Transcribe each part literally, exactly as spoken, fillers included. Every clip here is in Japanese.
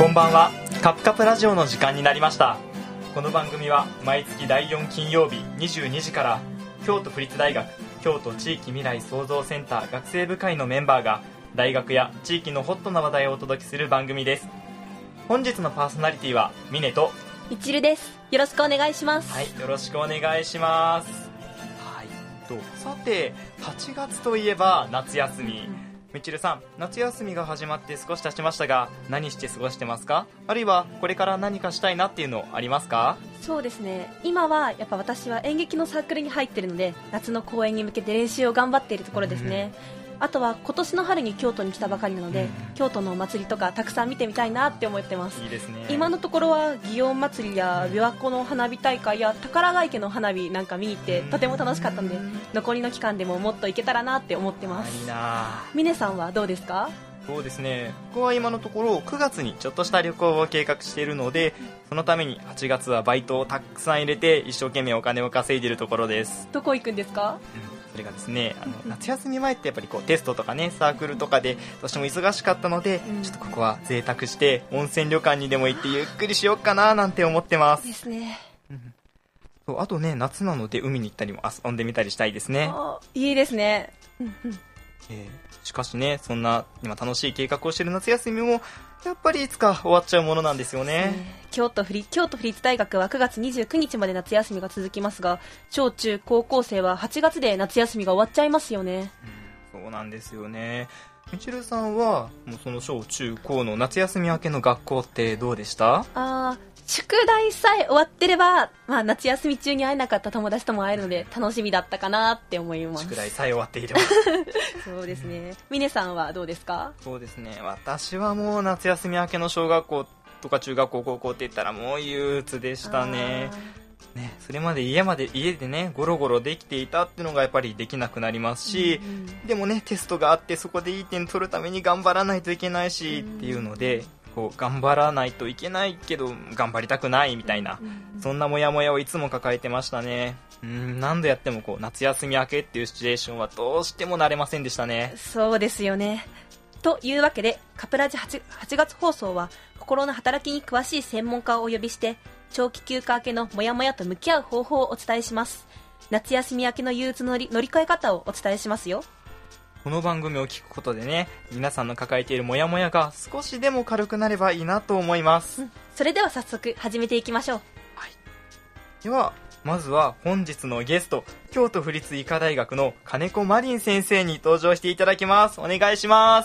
こんばんは。カプカプラジオの時間になりました。この番組は毎月だいよん金曜日にじゅうにじから京都府立大学京都地域未来創造センター学生部会のメンバーが大学や地域のホットな話題をお届けする番組です。本日のパーソナリティはミネとみちるです。よろしくお願いします。 はい、よろしくお願いします。はい、とさてはちがつといえば夏休み、みちるさん、夏休みが始まって少し経ちましたが、何して過ごしてますか？あるいはこれから何かしたいなっていうのありますか？ そうですね、今はやっぱ私は演劇のサークルに入っているので、夏の公演に向けて練習を頑張っているところですね、うん、あとは今年の春に京都に来たばかりなので、うん、京都のお祭りとかたくさん見てみたいなって思ってます。 いいですね。 今のところは祇園祭りや琵琶湖の花火大会や宝ヶ池の花火なんか見に行ってとても楽しかったので、残りの期間でももっと行けたらなって思ってます。 いいな。 峰さんはどうですか？ そうですね、僕は今のところくがつにちょっとした旅行を計画しているので、そのためにはちがつはバイトをたくさん入れて一生懸命お金を稼いでいるところです。 どこ行くんですか？ うん、それがですね、あの夏休み前ってやっぱりこうテストとかね、サークルとかでどうしても忙しかったので、うん、ちょっとここは贅沢して温泉旅館にでも行ってゆっくりしようかななんて思ってますですね、 うん、そうあとね、夏なので海に行ったりも遊んでみたりしたいですね。 いいですね、うんうん、 えーしかしね、そんな今楽しい計画をしている夏休みもやっぱりいつか終わっちゃうものなんですよね。 京都府立、京都府立大学はくがつにじゅうくにちまで夏休みが続きますが、小中高校生ははちがつで夏休みが終わっちゃいますよね、 うん、そうなんですよね。みちるさんはもうその小中高の夏休み明けの学校ってどうでした？ あー、宿題さえ終わってれば、まあ、夏休み中に会えなかった友達とも会えるので楽しみだったかなって思います。 宿題さえ終わっていればそうですね。峰さんはどうですか？ そうですね、私はもう夏休み明けの小学校とか中学校高校って言ったらもう憂鬱でしたね。ね、それまで家まで家でねゴロゴロできていたっていうのがやっぱりできなくなりますし、うんうん、でもねテストがあってそこでいい点取るために頑張らないといけないしっていうので、こう頑張らないといけないけど頑張りたくないみたいな、うんうん、そんなモヤモヤをいつも抱えてましたね。うん、何度やってもこう夏休み明けっていうシチュエーションはどうしても慣れませんでしたね。 そうですよね。というわけでカプラジ 8, はちがつ放送は心の働きに詳しい専門家をお呼びして長期休暇明けのモヤモヤと向き合う方法をお伝えします。夏休み明けの憂鬱の乗り、乗り換え方をお伝えしますよ。 この番組を聞くことでね、皆さんの抱えているモヤモヤが少しでも軽くなればいいなと思います、うん、 それでは早速始めていきましょう、 はい、ではまずは本日のゲスト、京都府立医科大学の金子マリン先生に登場していただきます。お願いします。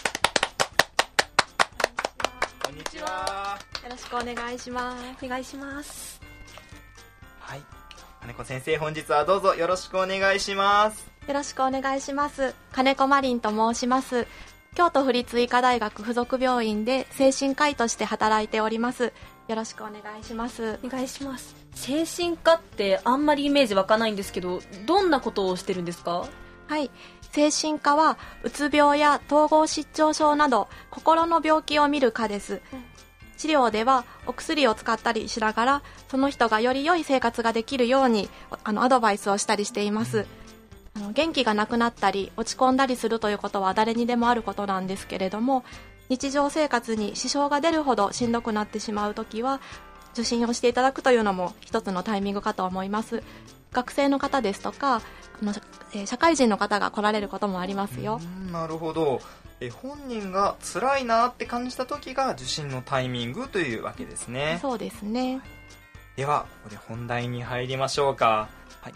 こんにちは。 よろしくお願いします。 お願いします。 はい、金子先生、本日はどうぞよろしくお願いします。 よろしくお願いします。金子マリンと申します。京都府立医科大学附属病院で精神科医として働いております。よろしくお願いします。 お願いします。精神科ってあんまりイメージ湧かないんですけど、どんなことをしてるんですか？ はい、精神科はうつ病や統合失調症など心の病気を見る科です、うん、治療ではお薬を使ったりしながらその人がより良い生活ができるようにあのアドバイスをしたりしています、うん、あの元気がなくなったり落ち込んだりするということは誰にでもあることなんですけれども、日常生活に支障が出るほどしんどくなってしまうときは受診をしていただくというのも一つのタイミングかと思います。学生の方ですとかあの、えー、社会人の方が来られることもありますよ。 うん、なるほど。え本人が辛いなって感じた時が受診のタイミングというわけですね。 そうですね。 ではここで本題に入りましょうか、はい、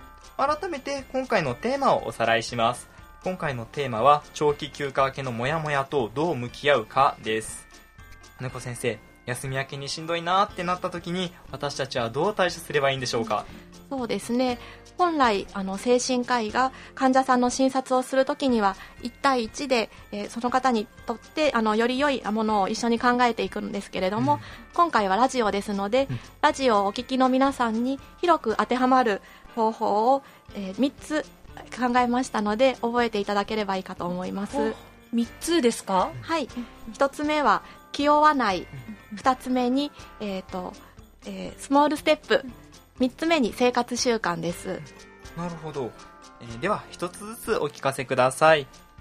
改めて今回のテーマをおさらいします。今回のテーマは長期休暇明けのモヤモヤとどう向き合うかです。金子先生、休み明けにしんどいなってなった時に私たちはどう対処すればいいんでしょうか？ そうですね、本来あの精神科医が患者さんの診察をするときにはいち対いちで、えー、その方にとってあのより良いものを一緒に考えていくんですけれども、うん、今回はラジオですので、うん、ラジオをお聞きの皆さんに広く当てはまる方法を、えー、みっつ考えましたので覚えていただければいいかと思います。 みっつですか？ はい、ひとつめは気負わない、ふたつめに、えーとえー、スモールステップ、みっつめに生活習慣です。 なるほど、えー、ではひとつずつお聞かせください、うん、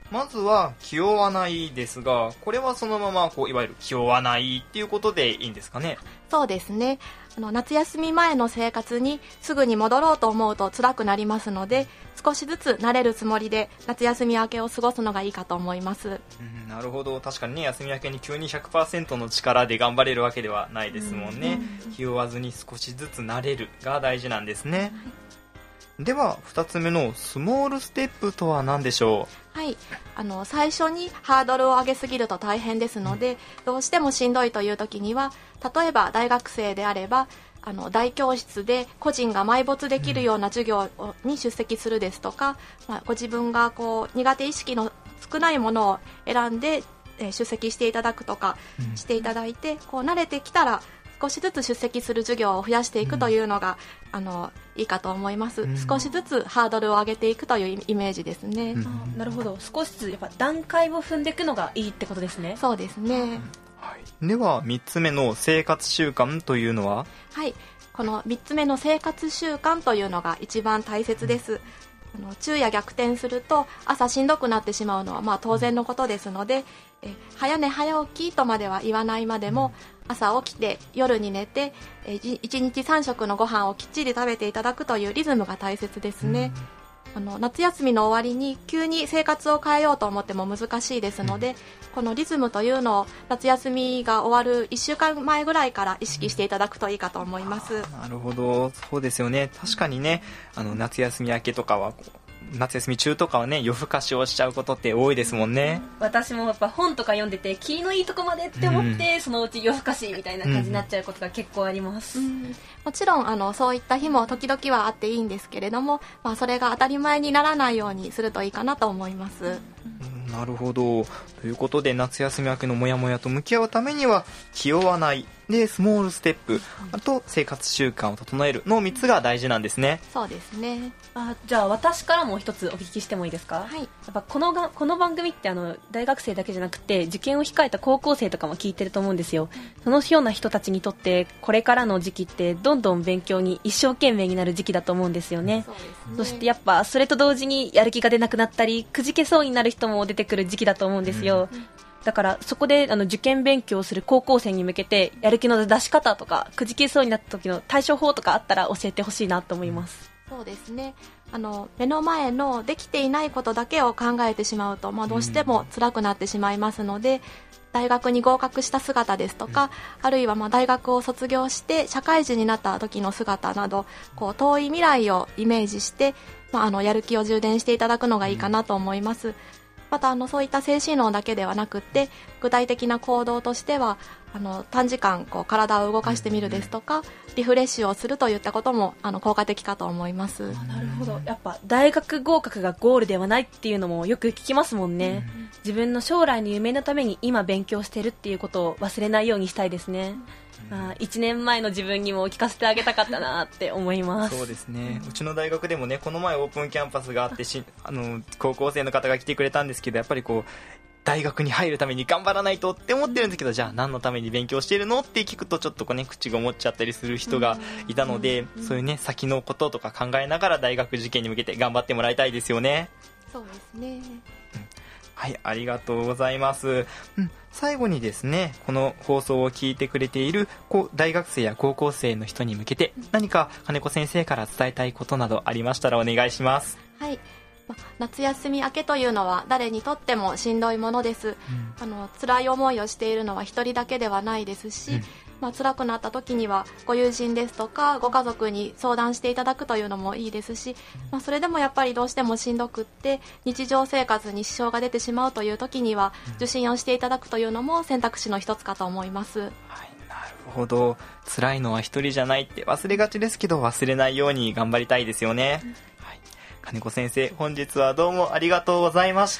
まずは気負わないですが、これはそのままこういわゆる気負わないっていうことでいいんですかね。 そうですね。あの夏休み前の生活にすぐに戻ろうと思うと辛くなりますので、少しずつ慣れるつもりで夏休み明けを過ごすのがいいかと思います。 うん、なるほど。確かにね、休み明けに急に ひゃくパーセント の力で頑張れるわけではないですもんね。うん、気負わずに少しずつ慣れるが大事なんですね。うん、ではふたつめのスモールステップとは何でしょう。 はい、あの最初にハードルを上げすぎると大変ですので、うん、どうしてもしんどいという時には、例えば大学生であればあの大教室で個人が埋没できるような授業に出席するですとか、まあ、ご自分がこう苦手意識の少ないものを選んで、えー、出席していただくとかしていただいて、うん、こう慣れてきたら少しずつ出席する授業を増やしていくというのが、うん、あのいいかと思います。うん、少しずつハードルを上げていくというイメージですね。 うん、なるほど。少しずつやっぱ段階を踏んでいくのがいいってことですね。 そうですね。うん、 はい、ではみっつめの生活習慣というのは。 はい、このみっつめの生活習慣というのが一番大切です。うん、あの昼夜逆転すると朝しんどくなってしまうのはまあ当然のことですので、え早寝早起きとまでは言わないまでも、朝起きて夜に寝てえいちにちさん食のご飯をきっちり食べていただくというリズムが大切ですね。うん、あの夏休みの終わりに急に生活を変えようと思っても難しいですので、うん、このリズムというのを夏休みが終わるいっしゅうかんまえぐらいから意識していただくといいかと思います。 なるほど、そうですよね。確かにね、あの夏休み明けとかはこう夏休み中とかはね、夜更かしをしちゃうことって多いですもんね。 私もやっぱ本とか読んでて気のいいとこまでって思って、うん、そのうち夜更かしみたいな感じになっちゃうことが結構あります。うん、 もちろんあのそういった日も時々はあっていいんですけれども、まあ、それが当たり前にならないようにするといいかなと思います。 うん、なるほど。ということで夏休み明けのモヤモヤと向き合うためには気負わないでスモールステップ、あと生活習慣を整えるのみっつが大事なんですね。 そうですね。 あ、じゃあ私からも一つお聞きしてもいいですか。 はい、やっぱこのがこの番組ってあの大学生だけじゃなくて受験を控えた高校生とかも聞いてると思うんですよ。そのような人たちにとってこれからの時期ってどんどん勉強に一生懸命になる時期だと思うんですよね。 そうですね。 そしてやっぱそれと同時にやる気が出なくなったりくじけそうになる人も出てくる時期だと思うんですよ。うん、だからそこであの受験勉強をする高校生に向けてやる気の出し方とかくじけそうになった時の対処法とかあったら教えてほしいなと思います。 そうですね。あの目の前のできていないことだけを考えてしまうと、まあ、どうしても辛くなってしまいますので、うん、大学に合格した姿ですとか、うん、あるいはまあ大学を卒業して社会人になった時の姿など、こう遠い未来をイメージして、まあ、あのやる気を充電していただくのがいいかなと思います。うん、またあのそういった精神論だけではなくって具体的な行動としてはあの短時間こう体を動かしてみるですとか、リフレッシュをするといったこともあの効果的かと思います。 あ、なるほど。やっぱ大学合格がゴールではないっていうのもよく聞きますもんね。うん、自分の将来の夢のために今勉強してるっていうことを忘れないようにしたいですね。うん、あ、いちねんまえの自分にも聞かせてあげたかったなって思います。 そうですね。うちの大学でもね、この前オープンキャンパスがあってしあの高校生の方が来てくれたんですけど、やっぱりこう大学に入るために頑張らないとって思ってるんですけど、じゃあ何のために勉強してるのって聞くとちょっとこう、ね、口が思っちゃったりする人がいたので、そういうね先のこととか考えながら大学受験に向けて頑張ってもらいたいですよね。 そうですね。うん、 はい、ありがとうございます。うん、最後にですね、この放送を聞いてくれているこう大学生や高校生の人に向けて何か金子先生から伝えたいことなどありましたらお願いします。 はい、夏休み明けというのは誰にとってもしんどいものです。うん、あの辛い思いをしているのは一人だけではないですし、うん、まあ、辛くなった時にはご友人ですとかご家族に相談していただくというのもいいですし、まあ、それでもやっぱりどうしてもしんどくって日常生活に支障が出てしまうという時には受診をしていただくというのも選択肢の一つかと思います。 はい、なるほど。辛いのは一人じゃないって忘れがちですけど、忘れないように頑張りたいですよね。うん、金子先生、本日はどうもありがとうございました。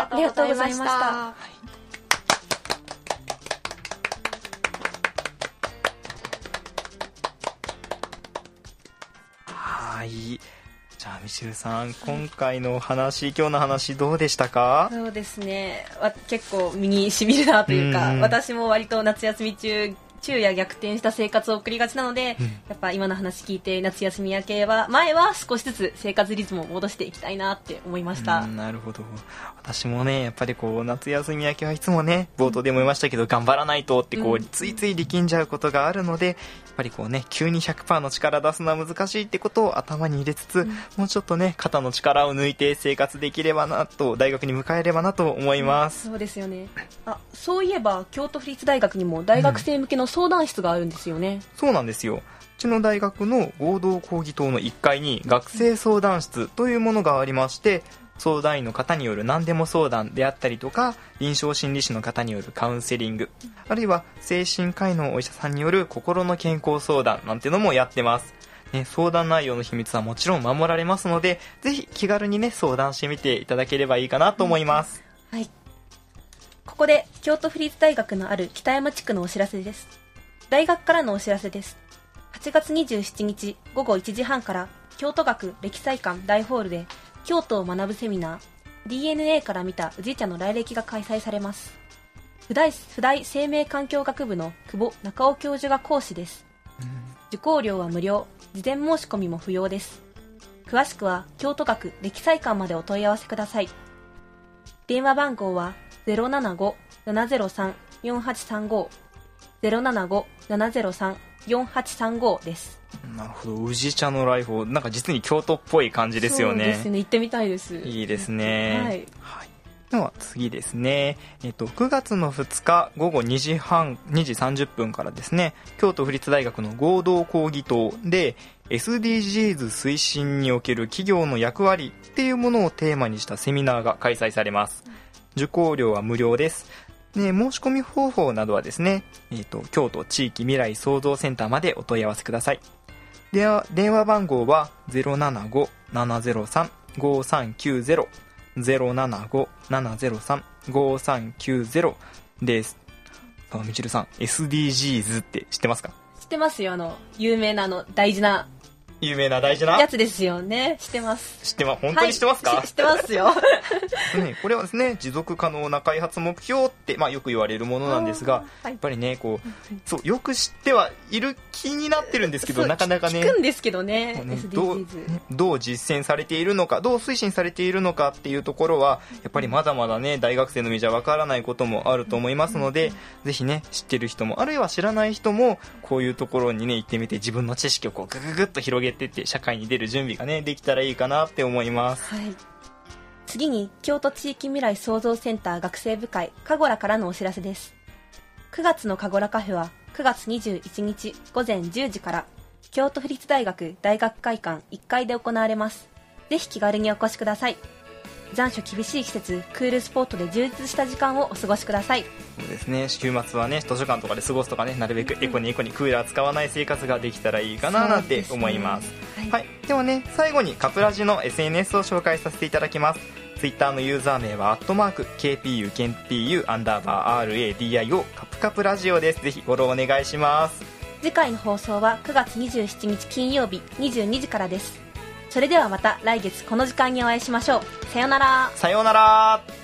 ありがとうございました。はいはい、じゃあミシェルさん、今回の話、今日の話どうでしたか？ そうですね、結構身にしみるなというか、うん、私も割と夏休み中昼夜逆転した生活を送りがちなので、うん、やっぱ今の話聞いて夏休み明けは前は少しずつ生活リズムを戻していきたいなって思いました。 うん、なるほど。私もねやっぱりこう夏休み明けはいつもね冒頭でも言いましたけど、うん、頑張らないとってこう、うん、ついつい力んじゃうことがあるので、やっぱりこうね急に ひゃくパーセント の力出すのは難しいってことを頭に入れつつ、うん、もうちょっとね肩の力を抜いて生活できればなと、大学に迎えればなと思います。 うん、そうですよね。あ、そういえば京都府立大学にも大学生向けの相談室があるんですよね。うん、 そうなんですよ。うちの大学の合同講義棟のいっかいに学生相談室というものがありまして、相談員の方による何でも相談であったりとか、臨床心理士の方によるカウンセリング、あるいは精神科医のお医者さんによる心の健康相談なんてのもやってます。ね、相談内容の秘密はもちろん守られますので、ぜひ気軽にね相談してみていただければいいかなと思います。 うん、はい。ここで京都府立大学のある北山地区のお知らせです。大学からのお知らせです。はちがつにじゅうしちにちごごいちじはんから京都学歴祭館大ホールで京都を学ぶセミナー ディーエヌエー から見た宇治茶の来歴が開催されます。普大、普大生命環境学部の久保中尾教授が講師です。受講料は無料、事前申し込みも不要です。詳しくは京都学歴祭館までお問い合わせください。電話番号は ゼロななご ななゼロさん よんはちさんご ゼロななご ななゼロさん よんはちさんごです。 なるほど。宇治茶の来訪、なんか実に京都っぽい感じですよね。 そうですね、行ってみたいです。 いいですね。 はい、 はい。では次ですね、えっと、くがつのふつかごごにじはんにじさんじゅっぷんからですね、京都府立大学の合同講義棟で エスディージーズ 推進における企業の役割っていうものをテーマにしたセミナーが開催されます。受講料は無料です。で、申し込み方法などはですね、えっと、京都地域未来創造センターまでお問い合わせください。では電話番号は ゼロななご ななゼロさん ごさんきゅうゼロ ゼロななご ななゼロさん ごさんきゅうゼロ です。あ、みちるさん エスディージーズ って知ってますか？ 知ってますよ。あの有名なあの大事な有名な大事なやつですよね。知ってます。 知ってます。本当に知ってますか？ はい、知ってますよ。 ね、これはですね、持続可能な開発目標って、まあ、よく言われるものなんですが、はい、やっぱりねこうそうよく知ってはいる気になってるんですけど、なかなかね聞くんですけどね、 ねどうどう実践されているのか、どう推進されているのかっていうところはやっぱりまだまだね大学生の身じゃわからないこともあると思いますので、ぜひね知ってる人もあるいは知らない人もこういうところにね行ってみて、自分の知識をこうグググッと広げていって社会に出る準備がねできたらいいかなって思います。 はい。次に京都地域未来創造センター学生部会かごらからのお知らせです。くがつのかごらカフェはくがつにじゅういちにちごぜんじゅうじから京都府立大学大学会館いっかいで行われます。ぜひ気軽にお越しください。残暑厳しい季節、クールスポットで充実した時間をお過ごしください。 そうですね、週末はね図書館とかで過ごすとかね、なるべくエコにエコにクーラー使わない生活ができたらいいかななんて思います。はい、はい、ではね最後にカプラジの エスエヌエス を紹介させていただきます。ツイッターのユーザー名はアットマーク ケーピーユー ケーピーユー アンダーバー アールエーディーアイオー カプカプラジオです。ぜひフォローお願いします。 次回の放送はくがつにじゅうしちにち金曜日にじゅうにじからです。それではまた来月この時間にお会いしましょう。さようなら。 さようなら。